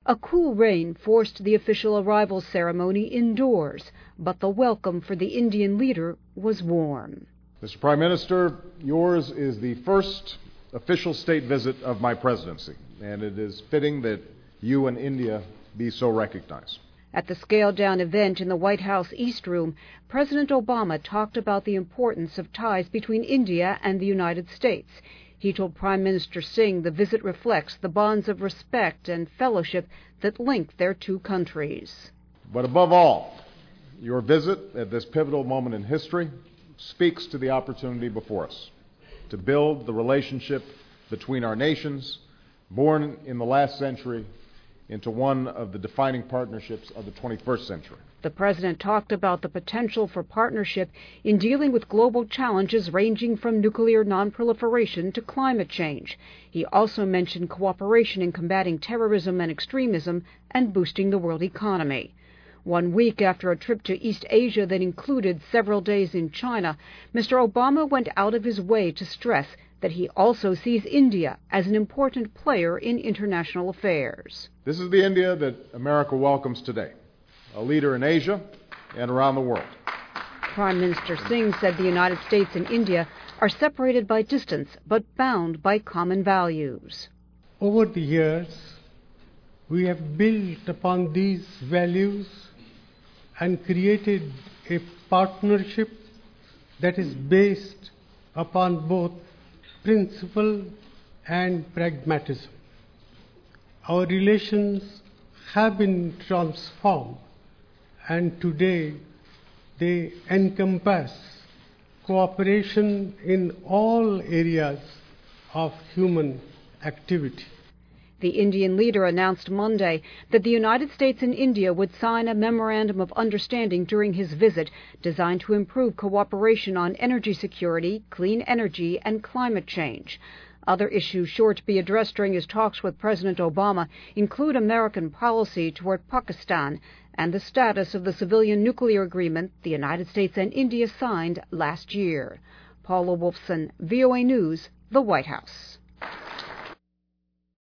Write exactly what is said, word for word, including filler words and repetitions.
A cool rain forced the official arrival ceremony indoors, but the welcome for the Indian leader was warm. Mister Prime Minister, yours is the first official state visit of my presidency, and it is fitting that you and India be so recognized. At the scaled-down event in the White House East Room, President Obama talked about the importance of ties between India and the United States. He told Prime Minister Singh the visit reflects the bonds of respect and fellowship that link their two countries. But above all, your visit at this pivotal moment in history speaks to the opportunity before us to build the relationship between our nations, born in the last century, into one of the defining partnerships of the twenty-first century. The president talked about the potential for partnership in dealing with global challenges ranging from nuclear nonproliferation to climate change. He also mentioned cooperation in combating terrorism and extremism and boosting the world economy. One week after a trip to East Asia that included several days in China, Mister Obama went out of his way to stress that he also sees India as an important player in international affairs. This is the India that America welcomes today, a leader in Asia and around the world. Prime Minister Singh said the United States and India are separated by distance but bound by common values. Over the years, we have built upon these values and created a partnership that is based upon both principle and pragmatism. Our relations have been transformed, and today they encompass cooperation in all areas of human activity. The Indian leader announced Monday that the United States and India would sign a memorandum of understanding during his visit designed to improve cooperation on energy security, clean energy, and climate change. Other issues sure to be addressed during his talks with President Obama include American policy toward Pakistan and the status of the civilian nuclear agreement the United States and India signed last year. Paula Wolfson, V O A News, the White House.